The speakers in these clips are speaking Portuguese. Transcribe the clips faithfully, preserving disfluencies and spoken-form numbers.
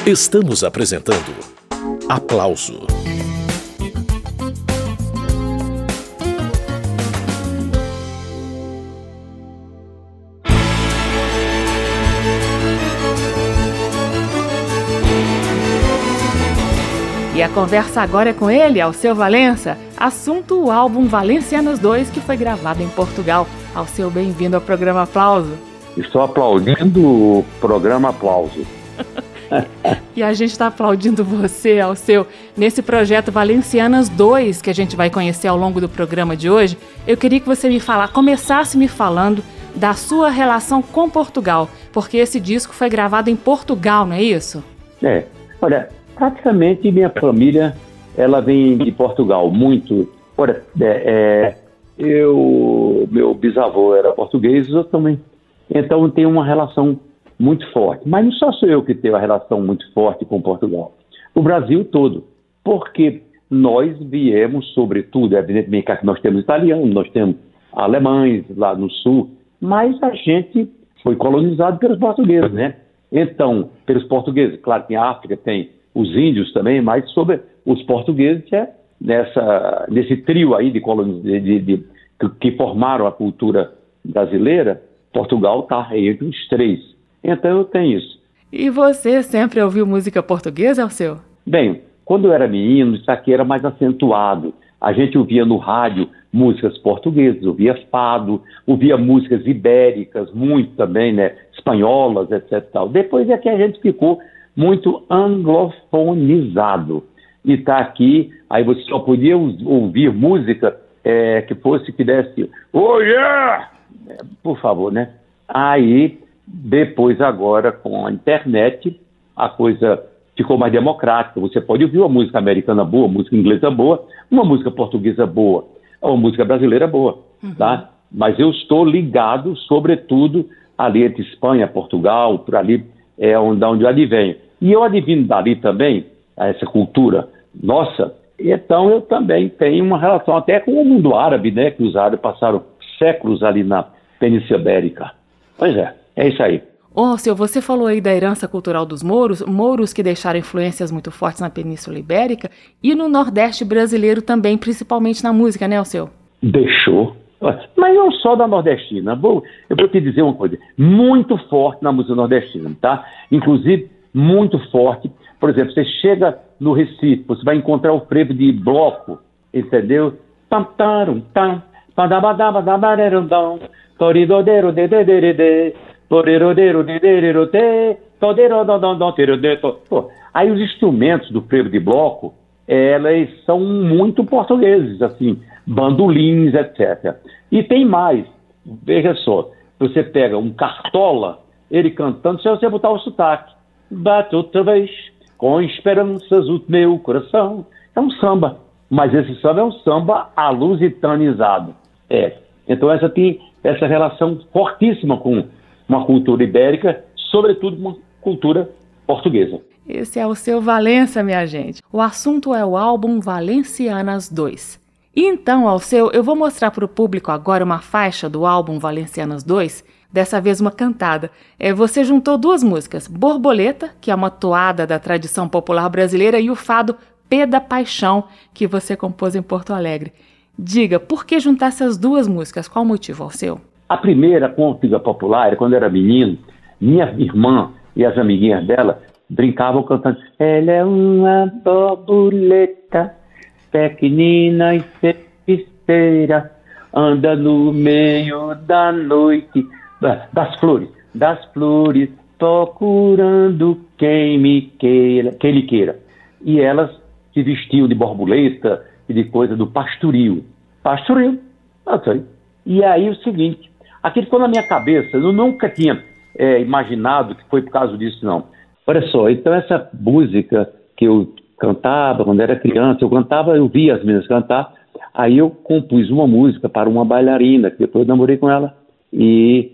Estamos apresentando Aplauso. E a conversa agora é com ele, Alceu Valença. Assunto: o álbum Valencianas dois, que foi gravado em Portugal. Alceu, bem-vindo ao programa Aplauso. Estou aplaudindo o programa Aplauso. E a gente está aplaudindo você, Alceu, nesse projeto Valencianas dois, que a gente vai conhecer ao longo do programa de hoje. Eu queria que você me falar, começasse me falando da sua relação com Portugal, porque esse disco foi gravado em Portugal, não é isso? É, olha, praticamente minha família, ela vem de Portugal, muito. Olha, é, é, eu, meu bisavô era português, eu também. Então tem uma relação muito forte. Mas não só sou eu que tenho uma relação muito forte com Portugal. O Brasil todo. Porque nós viemos, sobretudo, evidentemente que nós temos italianos, nós temos alemães lá no sul, mas a gente foi colonizado pelos portugueses, né? Então, pelos portugueses, claro que em África tem os índios também, mas sobre os portugueses é nessa, nesse trio aí de, coloniz... de, de, de que formaram a cultura brasileira. Portugal está entre os três. Então eu tenho isso. E você sempre ouviu música portuguesa, Alceu? Bem, quando eu era menino, isso aqui era mais acentuado. A gente ouvia no rádio músicas portuguesas, ouvia fado, ouvia músicas ibéricas, muito também, né? Espanholas, etcétera. Tal. Depois é que a gente ficou muito anglofonizado. E está aqui, aí você só podia ouvir música é, que fosse, que desse, oh yeah! Por favor, né? Aí, depois agora, com a internet, a coisa ficou mais democrática. Você pode ouvir uma música americana boa, uma música inglesa boa, uma música portuguesa boa, uma música brasileira boa, uhum. Tá? Mas eu estou ligado, sobretudo, ali entre Espanha, Portugal, por ali, é onde, onde eu advenho. E eu adivino dali também, essa cultura nossa, então eu também tenho uma relação até com o mundo árabe, né? Que os árabes passaram séculos ali na Península Ibérica. Pois é, é isso aí. Ô, Alceu, você falou aí da herança cultural dos mouros, mouros que deixaram influências muito fortes na Península Ibérica e no Nordeste brasileiro também, principalmente na música, né, Alceu? Deixou. Mas não só da nordestina. Vou, eu vou te dizer uma coisa, muito forte na música nordestina, tá? Inclusive, muito forte. Por exemplo, você chega no Recife, você vai encontrar o frevo de bloco, entendeu? Tam, tarum, tam. Pô, aí os instrumentos do frevo de bloco, elas são muito portugueses, assim, bandolins, etcétera. E tem mais, veja só, você pega um Cartola, ele cantando, se você botar o sotaque, bate outra vez, com esperanças o meu coração, é um samba. Mas esse samba é um samba alusitanizado. É. Então essa tem essa relação fortíssima com uma cultura ibérica, sobretudo uma cultura portuguesa. Esse é o Alceu Valença, minha gente. O assunto é o álbum Valencianas dois. E então, Alceu, eu vou mostrar para o público agora uma faixa do álbum Valencianas dois, dessa vez uma cantada. É, você juntou duas músicas, Borboleta, que é uma toada da tradição popular brasileira, e o fado Pé da Paixão, que você compôs em Porto Alegre. Diga, por que juntar essas duas músicas? Qual o motivo, Alceu? A primeira, com a música popular, quando eu era menino, minha irmã e as amiguinhas dela brincavam cantando Ela é uma borboleta, pequenina e feiticeira, anda no meio da noite, das flores, das flores, procurando quem me queira, quem lhe queira. E elas se vestiam de borboleta e de coisa do pastoril. Pastoril, não sei. E aí o seguinte, aquilo ficou na minha cabeça, eu nunca tinha é, imaginado que foi por causa disso, não. Olha só, então essa música que eu cantava quando era criança, eu cantava, eu via as meninas cantar, aí eu compus uma música para uma bailarina, que depois eu namorei com ela, e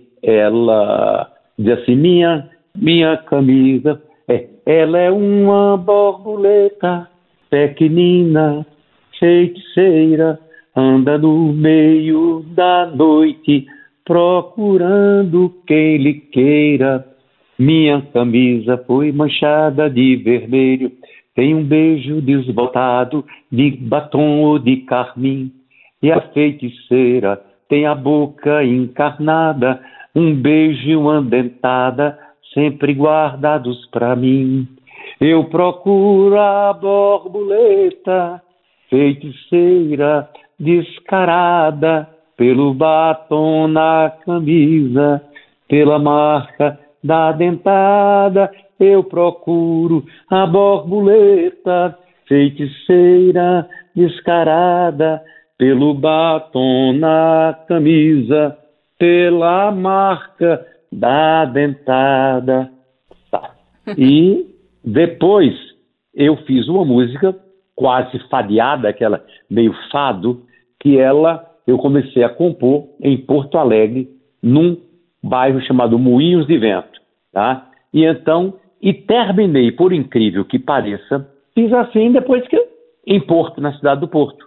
ela dizia assim, minha, minha camisa, é, ela é uma borboleta, pequenina, feiticeira, anda no meio da noite, procurando quem lhe queira. Minha camisa foi manchada de vermelho, tem um beijo desbotado de batom ou de carmim. E a feiticeira tem a boca encarnada, um beijo e uma dentada, sempre guardados pra mim. Eu procuro a borboleta, feiticeira descarada, pelo batom na camisa, pela marca da dentada. Eu procuro a borboleta, feiticeira descarada, pelo batom na camisa, pela marca da dentada. Tá. E depois eu fiz uma música quase fadeada, aquela meio fado, que ela eu comecei a compor em Porto Alegre, num bairro chamado Moinhos de Vento, tá? E então, e terminei, por incrível que pareça, fiz assim depois que em Porto, na cidade do Porto,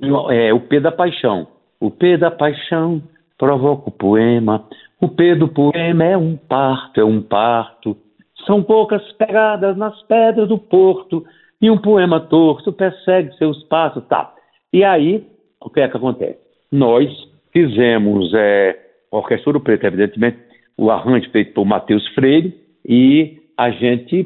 é, o P da Paixão. O P da Paixão provoca o poema, o P do poema é um parto, é um parto. São poucas pegadas nas pedras do porto, e um poema torto persegue seus passos, tá? E aí, o que é que acontece? Nós fizemos, é, a Orquestra Ouro Preto, evidentemente, o arranjo feito por Matheus Freire, e a gente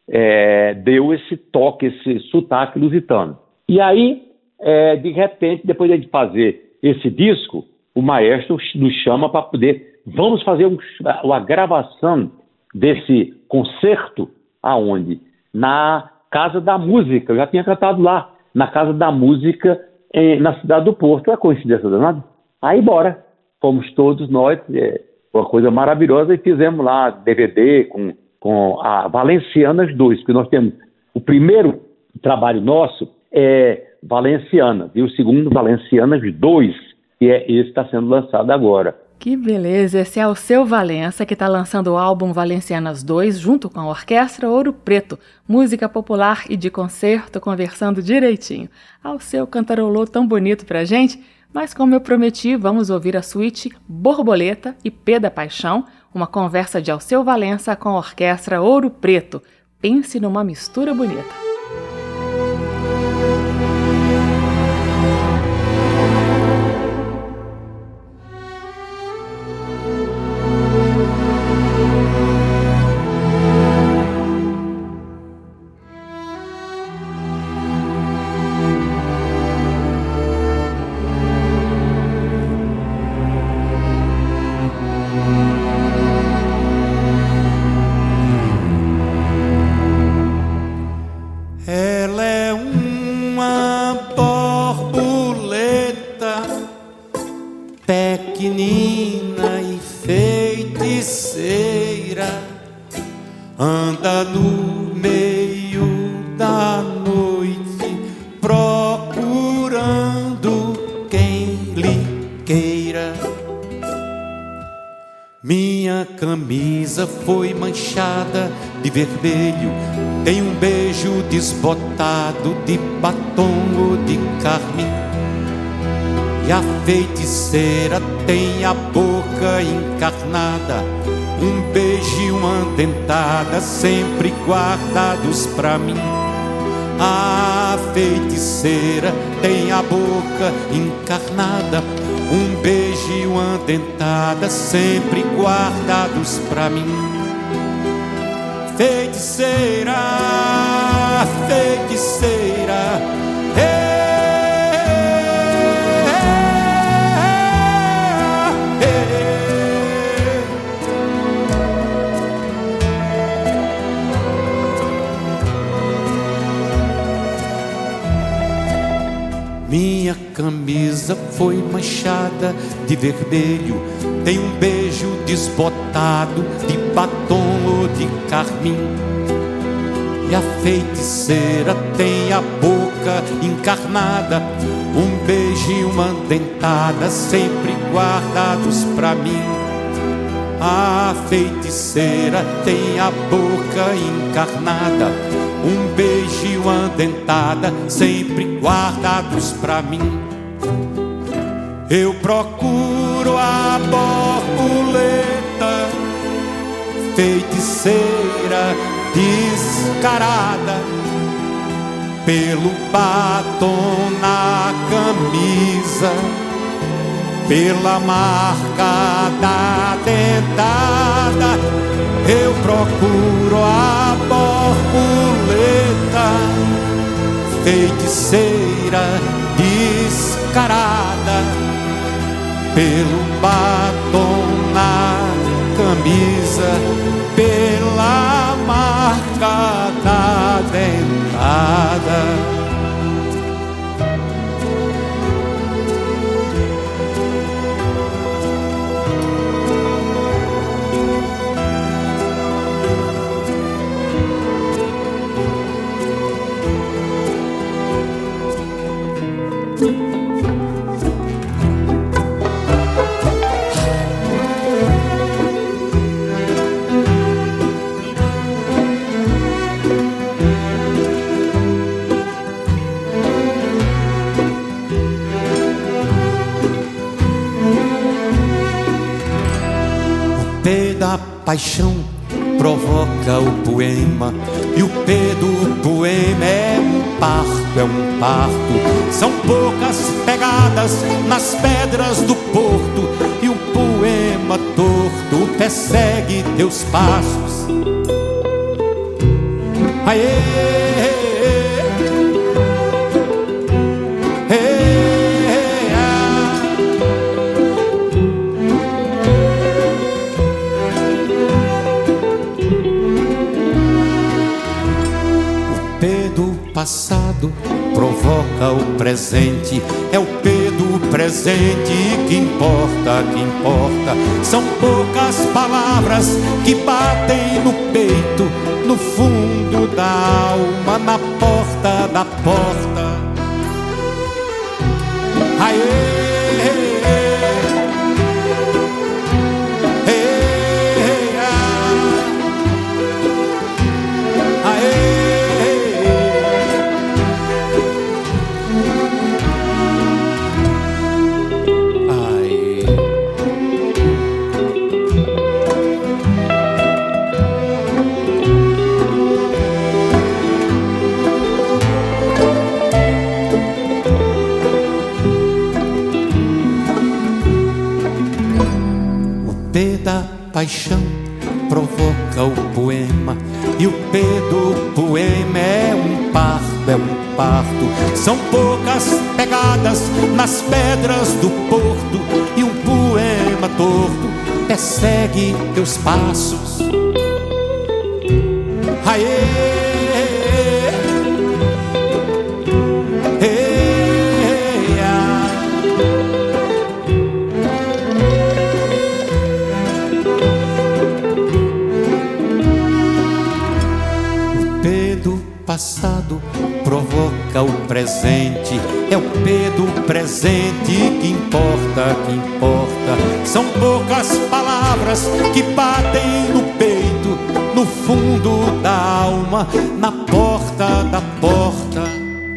é, deu esse toque, esse sotaque lusitano. E aí, é, de repente, depois de fazer esse disco, o maestro nos chama para poder, vamos fazer um, uma gravação desse concerto, aonde? Na Casa da Música, eu já tinha cantado lá, na Casa da Música, eh, na cidade do Porto. É coincidência danada? Aí bora, fomos todos nós, é, uma coisa maravilhosa, e fizemos lá D V D com, com a Valencianas dois, porque nós temos, o primeiro trabalho nosso é Valencianas, e o segundo Valencianas dois, que é esse que está sendo lançado agora. Que beleza! Esse é Alceu Valença, que está lançando o álbum Valencianas dois, junto com a Orquestra Ouro Preto, música popular e de concerto, conversando direitinho. Alceu cantarolou tão bonito pra gente, mas como eu prometi, vamos ouvir a suíte Borboleta e P da Paixão, uma conversa de Alceu Valença com a Orquestra Ouro Preto. Pense numa mistura bonita. Anda no meio da noite procurando quem lhe queira. Minha camisa foi manchada de vermelho, tem um beijo desbotado de batom ou de carmim. E a feiticeira tem a boca encarnada, um beijo e uma dentada sempre guardados pra mim. A feiticeira tem a boca encarnada, um beijo e uma dentada sempre guardados pra mim. Feiticeira, feiticeira, hey! Minha camisa foi manchada de vermelho, tem um beijo desbotado de batom ou de carmim. E a feiticeira tem a boca encarnada, um beijo e uma dentada sempre guardados pra mim. A feiticeira tem a boca encarnada, um beijo e uma dentada sempre guardados pra mim. Eu procuro a borboleta, feiticeira descarada, pelo batom na camisa, pela marca da dentada, eu procuro a borboleta, feiticeira descarada, pelo batom na camisa, pela marca da dentada. Da paixão provoca o poema, e o P do poema é um parto, é um parto. São poucas pegadas nas pedras do porto, e um poema torto persegue teus passos. Aê! Passado provoca o presente, é o P do presente que importa, que importa. São poucas palavras que batem no peito, no fundo da alma, na porta da porta. Aê! Paixão provoca o poema, e o P do poema é um parto, é um parto. São poucas pegadas nas pedras do porto, e um poema torto persegue teus passos. Aê! Passado provoca o presente, é o P do presente que importa, que importa. São poucas palavras que batem no peito, no fundo da alma, na porta da porta.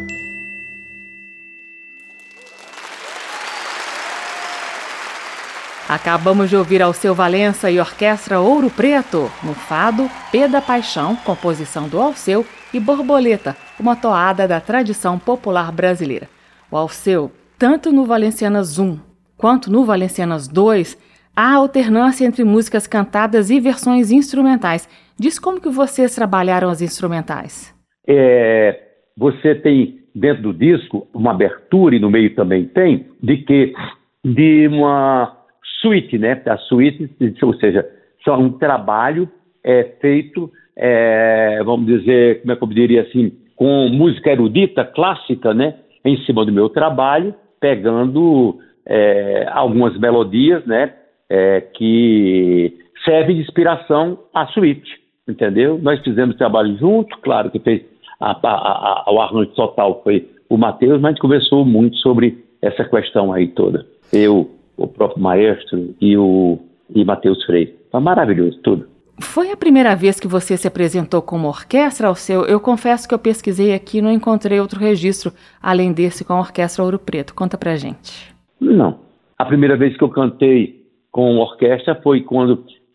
Acabamos de ouvir Alceu Valença e Orquestra Ouro Preto, no fado P da Paixão, composição do Alceu, e Borboleta, uma toada da tradição popular brasileira. O Alceu, tanto no Valencianas um quanto no Valencianas dois, há alternância entre músicas cantadas e versões instrumentais. Diz como que vocês trabalharam as instrumentais. É, você tem dentro do disco uma abertura, e no meio também tem, de que de uma suíte, né? A suíte, ou seja, só um trabalho é, feito, é, vamos dizer, como é que eu diria assim, com música erudita, clássica, né? Em cima do meu trabalho, pegando é, algumas melodias, né? É, que servem de inspiração à suíte, entendeu? Nós fizemos trabalho junto, claro que fez a, a, a, o arranjo total foi o Matheus, mas a gente conversou muito sobre essa questão aí toda. Eu, o próprio maestro e o e Matheus Freire. Foi maravilhoso tudo. Foi a primeira vez que você se apresentou como orquestra, Alceu? Eu confesso que eu pesquisei aqui e não encontrei outro registro, além desse com a Orquestra Ouro Preto. Conta pra gente. Não. A primeira vez que eu cantei com orquestra foi quando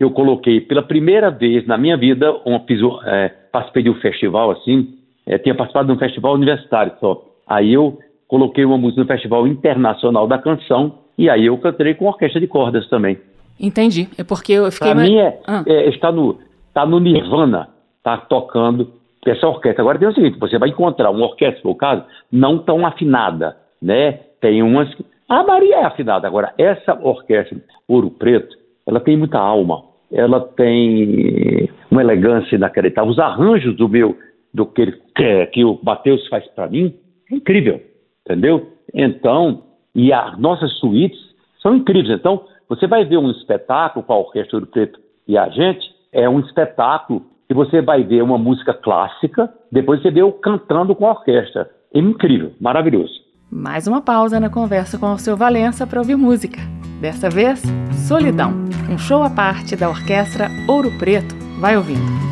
eu coloquei pela primeira vez na minha vida, uma, fiz, é, participei de um festival assim, é, tinha participado de um festival universitário só. Aí eu coloquei uma música no Festival Internacional da Canção e aí eu cantei com orquestra de cordas também. Entendi, é porque eu fiquei... Para mim é, ah. é, está, no, está no Nirvana, está tocando essa orquestra. Agora tem o seguinte, você vai encontrar uma orquestra, por caso, não tão afinada, né? Tem umas... que... A Maria é afinada. Agora, essa orquestra Ouro Preto, ela tem muita alma, ela tem uma elegância inacreditável. Os arranjos do meu, do que, que, que o Matheus faz para mim, é incrível, entendeu? Então, e as nossas suítes são incríveis. Então, você vai ver um espetáculo com a Orquestra Ouro Preto e a gente, é um espetáculo que você vai ver uma música clássica, depois você vê eu cantando com a orquestra. É incrível, maravilhoso. Mais uma pausa na conversa com Alceu Valença para ouvir música. Dessa vez, Solidão, um show à parte da Orquestra Ouro Preto. Vai ouvindo.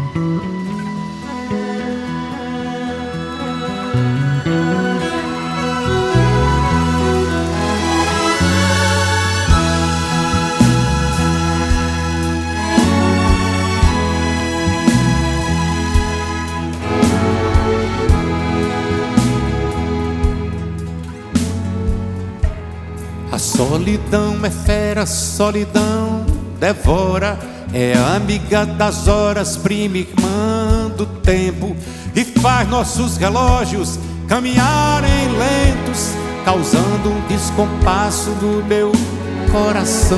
A solidão é fera, solidão devora, é amiga das horas, prima irmã do tempo, e faz nossos relógios caminharem lentos, causando um descompasso no meu coração.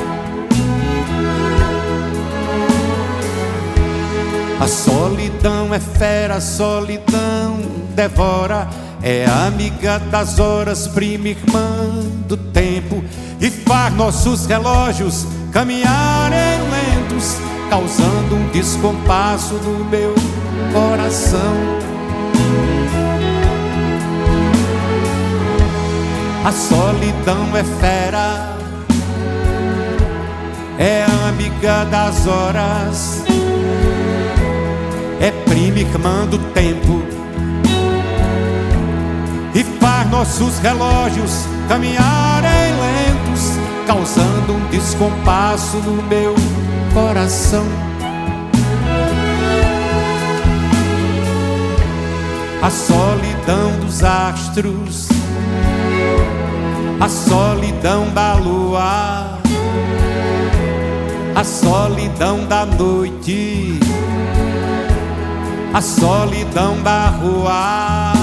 A solidão é fera, a solidão devora, é amiga das horas, prima irmã do tempo, e faz nossos relógios caminharem lentos, causando um descompasso no meu coração. A solidão é fera, é amiga das horas, é prima irmã do tempo, e faz nossos relógios caminharem lentos, causando um descompasso no meu coração. A solidão dos astros, a solidão da lua, a solidão da noite, a solidão da rua.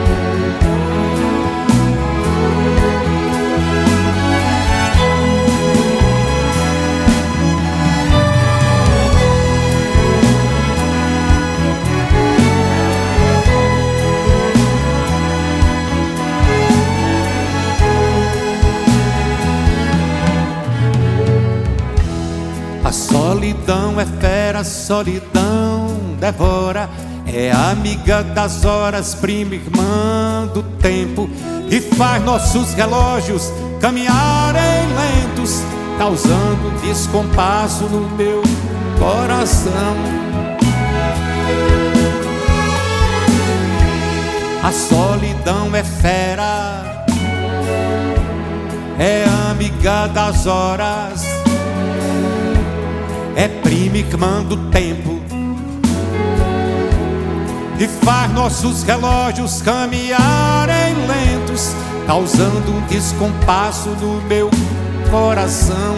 A solidão é fera, solidão devora, é amiga das horas, prima irmã do tempo, e faz nossos relógios caminharem lentos, causando um descompasso no meu coração. A solidão é fera, é amiga das horas, é prima irmã do tempo, e faz nossos relógios caminharem lentos, causando um descompasso no meu coração.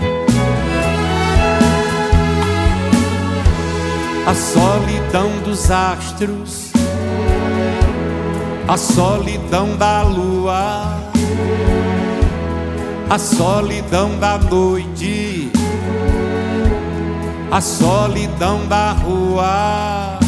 A solidão dos astros, a solidão da lua, a solidão da noite, a solidão da rua.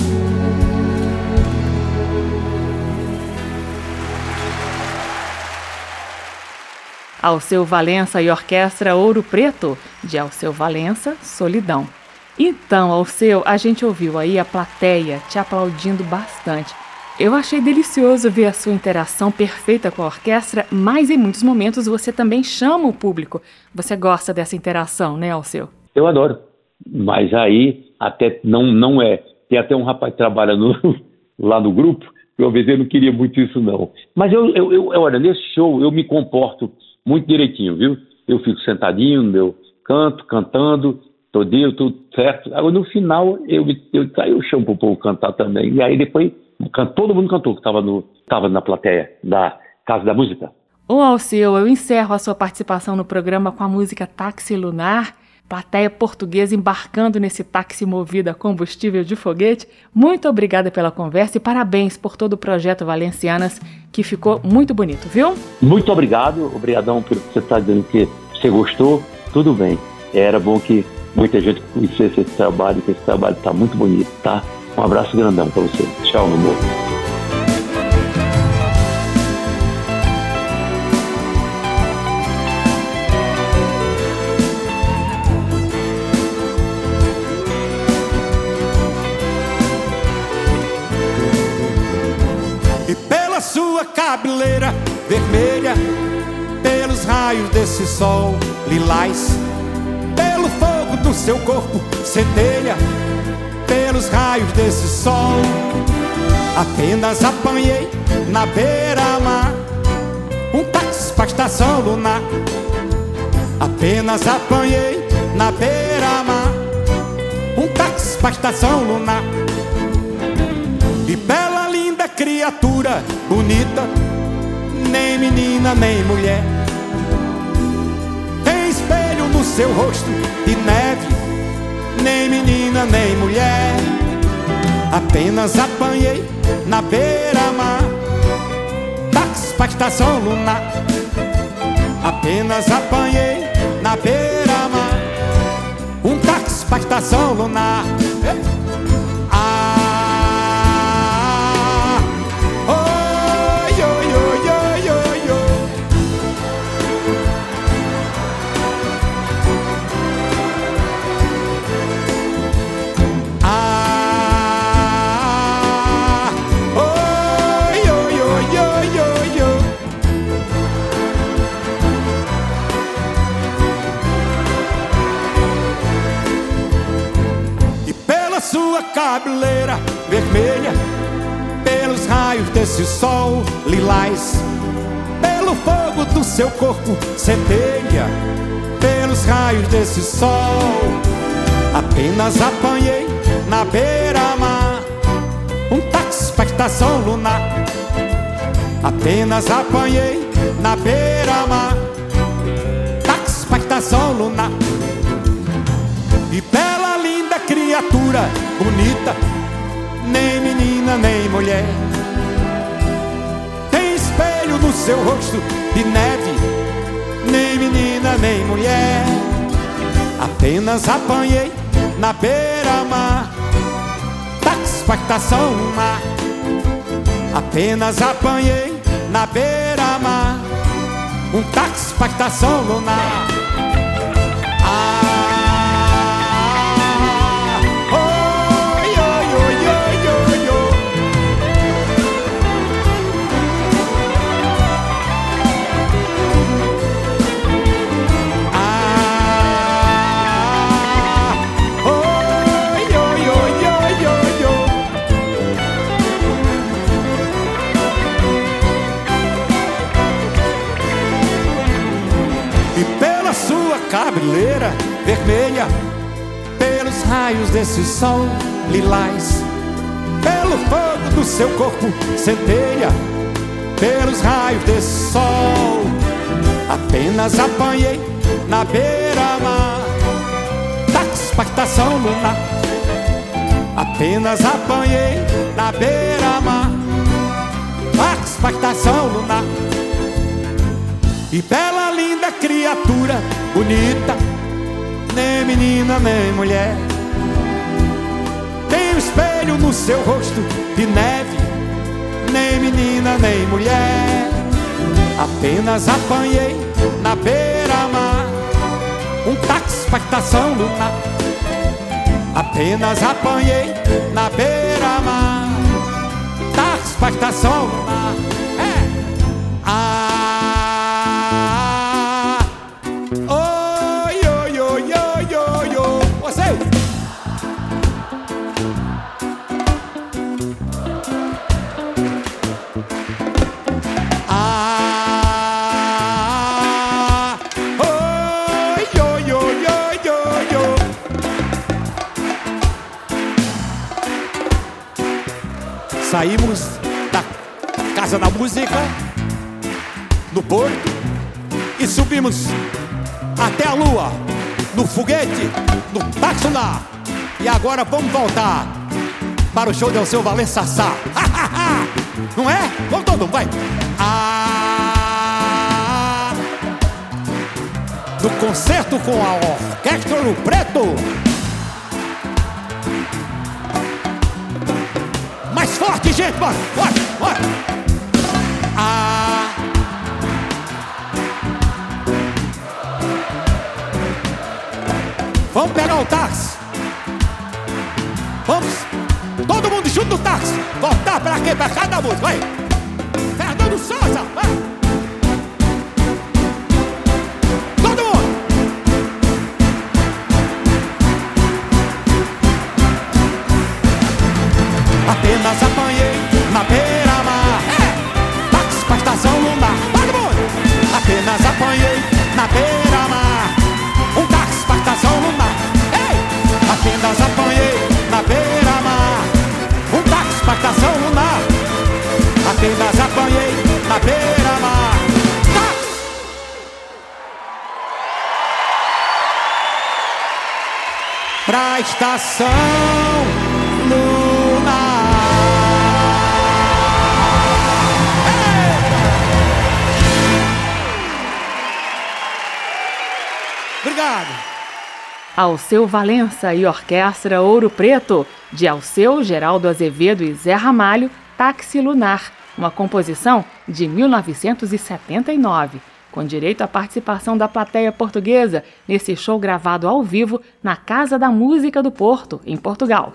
Alceu Valença e Orquestra Ouro Preto, de Alceu Valença, Solidão. Então, Alceu, a gente ouviu aí a plateia te aplaudindo bastante. Eu achei delicioso ver a sua interação perfeita com a orquestra, mas em muitos momentos você também chama o público. Você gosta dessa interação, né, Alceu? Eu adoro. Mas aí até não, não é. Tem até um rapaz que trabalha no, lá no grupo, que uma vez eu não queria muito isso não. Mas eu, eu, eu, olha, nesse show eu me comporto muito direitinho, viu? Eu fico sentadinho no meu canto, cantando, todinho, tudo certo. Agora, no final, eu, eu, aí eu chamo pro povo cantar também. E aí depois, todo mundo cantou que estava no, tava na plateia da Casa da Música. Ô Alceu, eu encerro a sua participação no programa com a música Táxi Lunar, plateia portuguesa embarcando nesse táxi movido a combustível de foguete. Muito obrigada pela conversa e parabéns por todo o projeto Valencianas, que ficou muito bonito, viu? Muito obrigado, obrigadão pelo que você está dizendo que você gostou, tudo bem. Era bom que muita gente conhecesse esse trabalho, que esse trabalho está muito bonito, tá? Um abraço grandão para você. Tchau, meu amor. Cabeleira vermelha, pelos raios desse sol lilás, pelo fogo do seu corpo centelha, pelos raios desse sol. Apenas apanhei na beira-mar um táxi pra estação lunar. Apenas apanhei na beira-mar um táxi pra estação lunar. E bela linda criatura bonita, nem menina nem mulher, tem espelho no seu rosto de neve, nem menina nem mulher. Apenas apanhei na beira-mar táxi pra estação lunar. Apenas apanhei na beira-mar um táxi pra estação lunar. Ah, cabeleira vermelha, pelos raios desse sol lilás, pelo fogo do seu corpo centelha, pelos raios desse sol. Apenas apanhei na beira-mar um táxi pra estação lunar. Apenas apanhei na beira-mar táxi pra estação lunar. E bela linda criatura bonita, nem menina nem mulher, tem espelho no seu rosto de neve, nem menina nem mulher. Apenas apanhei na beira-mar táxi pra estação lunar. Apenas apanhei na beira-mar um táxi pra estação lunar. Cabeleira vermelha, pelos raios desse sol lilás, pelo fogo do seu corpo centelha, pelos raios desse sol. Apenas apanhei na beira-mar táxi pra estação lunar. Apenas apanhei na beira-mar táxi pra estação lunar. E bela linda criatura bonita, nem menina nem mulher, tem um espelho no seu rosto de neve, nem menina nem mulher. Apenas apanhei na beira-mar um táxi pra estação lunar. Apenas apanhei na beira-mar táxi pra estação lunar. É. Ah, saímos da Casa da Música, no Porto, e subimos até a Lua, no foguete, no táxi lá. E agora vamos voltar para o show de Alceu Valença Sá. Não é? Vamos todo mundo, vai! Ah, no concerto com a Orquestra Ouro Preto. Mais forte, gente, bora! Bora! Bora! Ah, vamos pegar o táxi. Vamos, todo mundo junto no táxi. Voltar pra quê? Pra cada música, vai. Fernando Souza, vai. Todo mundo. Apenas apanhei na beira-mar, é. Táxi pra estação lunar. Todo mundo. Apenas apanhei na beira-mar, um táxi pra estação lunar. Ei. Apenas apanhei na beira-mar, um táxi pra estação lunar. Apenas apanhei na beira-mar, táxi. Pra estação lunar. Ei! Obrigado. Alceu Valença e Orquestra Ouro Preto, de Alceu, Geraldo Azevedo e Zé Ramalho, Táxi Lunar, uma composição de mil novecentos e setenta e nove, com direito à participação da plateia portuguesa nesse show gravado ao vivo na Casa da Música do Porto, em Portugal.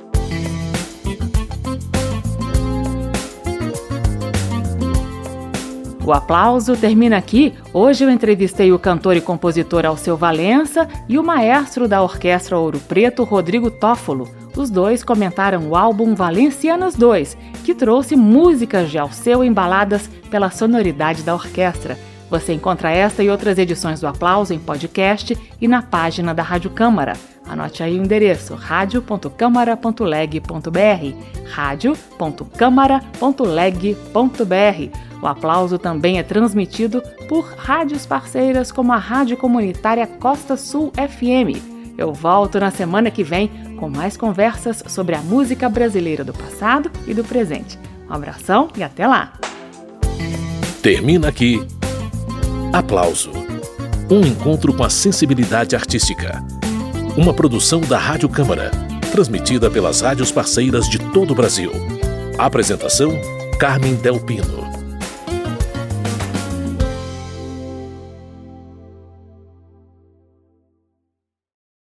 O aplauso termina aqui. Hoje eu entrevistei o cantor e compositor Alceu Valença e o maestro da Orquestra Ouro Preto, Rodrigo Toffolo. Os dois comentaram o álbum Valencianas dois, que trouxe músicas de Alceu embaladas pela sonoridade da orquestra. Você encontra esta e outras edições do Aplauso em podcast e na página da Rádio Câmara. Anote aí o endereço, rádio ponto câmara ponto leg ponto br, rádio ponto câmara ponto leg ponto br. O Aplauso também é transmitido por rádios parceiras como a Rádio Comunitária Costa Sul F M. Eu volto na semana que vem com mais conversas sobre a música brasileira do passado e do presente. Um abração e até lá! Termina aqui Aplauso, um encontro com a sensibilidade artística. Uma produção da Rádio Câmara, transmitida pelas rádios parceiras de todo o Brasil. Apresentação: Carmen Del Pino.